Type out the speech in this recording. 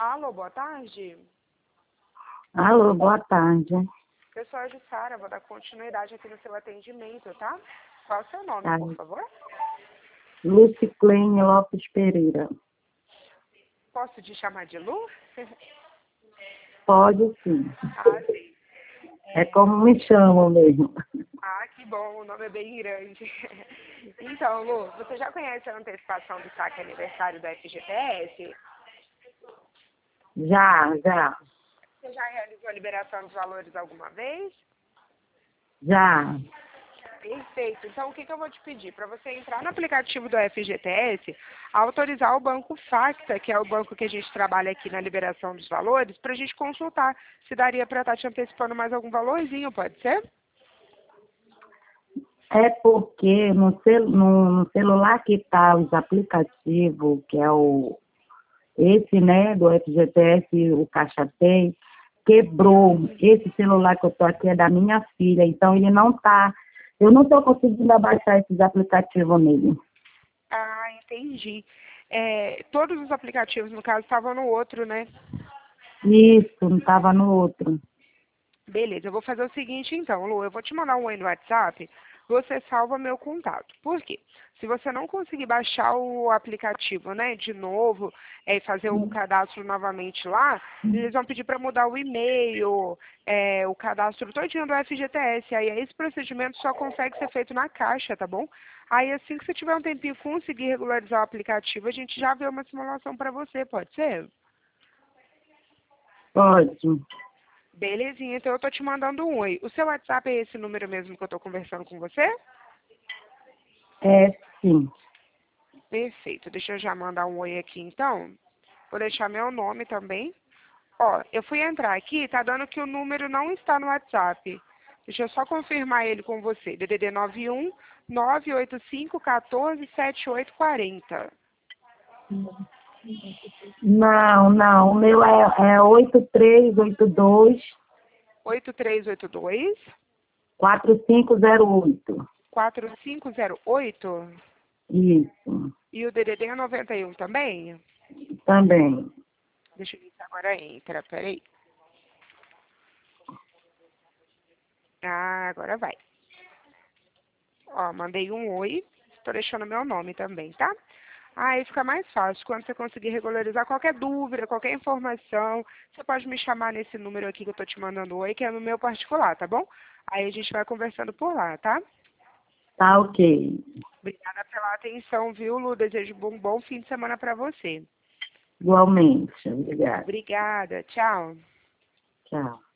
Alô, boa tarde. Alô, boa tarde. Eu sou a Jussara, vou dar continuidade aqui no seu atendimento, tá? Qual é o seu nome, Tá. por favor? Luciclene Lopes Pereira. Posso te chamar de Lu? Pode sim. Ah, sim. É como me chamam mesmo. Ah, que bom, o nome é bem grande. Então, Lu, você já conhece a antecipação do saque aniversário do FGTS? Já. Você já realizou a liberação dos valores alguma vez? Já. Perfeito. Então, o que eu vou te pedir? Para você entrar no aplicativo do FGTS, autorizar o Banco Facta, que é o banco que a gente trabalha aqui na liberação dos valores, para a gente consultar se daria para estar te antecipando mais algum valorzinho, pode ser? É porque no celular que tá os aplicativos, que é esse, né, do FGTS, o Caixa Tem, quebrou. Esse celular que eu tô aqui é da minha filha, então ele não tá. Eu não tô conseguindo baixar esses aplicativos nele. Ah, entendi. Todos os aplicativos, no caso, estavam no outro, né? Isso, não tava no outro. Beleza, eu vou fazer o seguinte então, Lu, eu vou te mandar um oi no WhatsApp, você salva meu contato. Por quê? Se você não conseguir baixar o aplicativo, né, de novo, e fazer o cadastro novamente lá, eles vão pedir para mudar o e-mail, o cadastro todinho do FGTS. Aí esse procedimento só consegue ser feito na Caixa, tá bom? Aí assim que você tiver um tempinho e conseguir regularizar o aplicativo, a gente já vê uma simulação para você, pode ser? Pode. Belezinha, então eu tô te mandando um oi. O seu WhatsApp é esse número mesmo que eu tô conversando com você? É, sim. Perfeito, deixa eu já mandar um oi aqui então. Vou deixar meu nome também. Ó, eu fui entrar aqui, tá dando que o número não está no WhatsApp. Deixa eu só confirmar ele com você. DDD 91 985 14 7840. Não. O meu é 8382 8382 4508. 4508. Isso, E o DDD é 91 também? também. Deixa eu ver se agora entra, peraí. Ah, agora vai. Ó, mandei um oi. Estou deixando meu nome também, tá? Aí fica mais fácil. Quando você conseguir regularizar qualquer dúvida, qualquer informação, você pode me chamar nesse número aqui que eu tô te mandando oi, que é no meu particular, tá bom? Aí a gente vai conversando por lá, tá? Tá ok. Obrigada pela atenção, viu, Lu? Desejo um bom fim de semana para você. Igualmente. Obrigada. Obrigada. Tchau. Tchau.